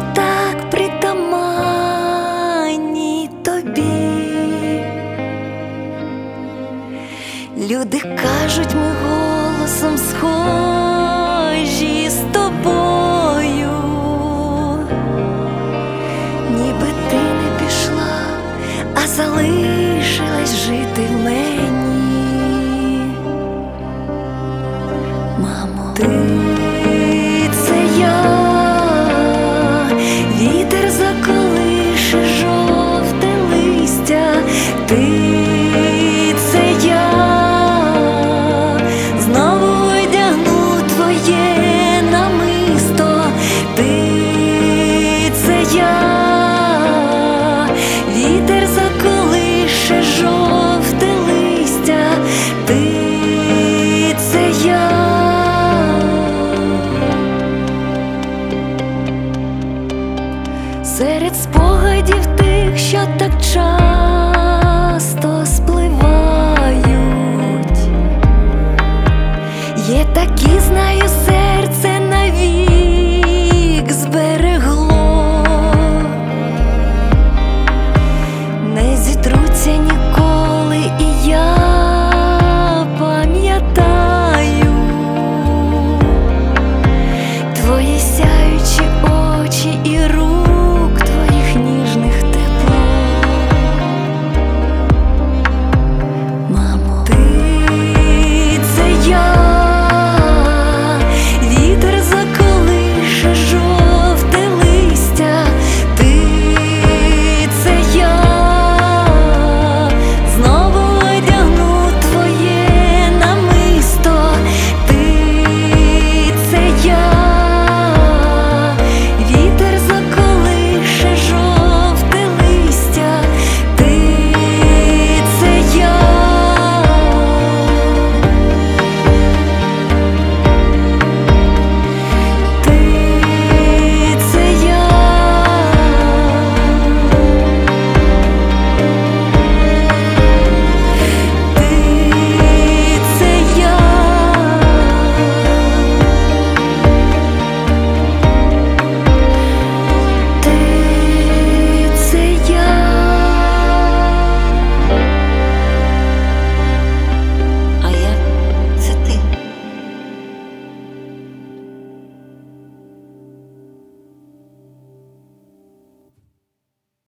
так притаманні тобі. Люди кажуть, ми голосом схожі з тобою, ніби ти не пішла, а залишилась жити в мені. Мамо, ти — це я, вітер заколише жовте листя. Ти — це я, знову одягну твоє намисто. Ти — це я, вітер заколише жовте листя. Ти — це я. Серед спогадів тих, що так часто спливають, є такі, знаю,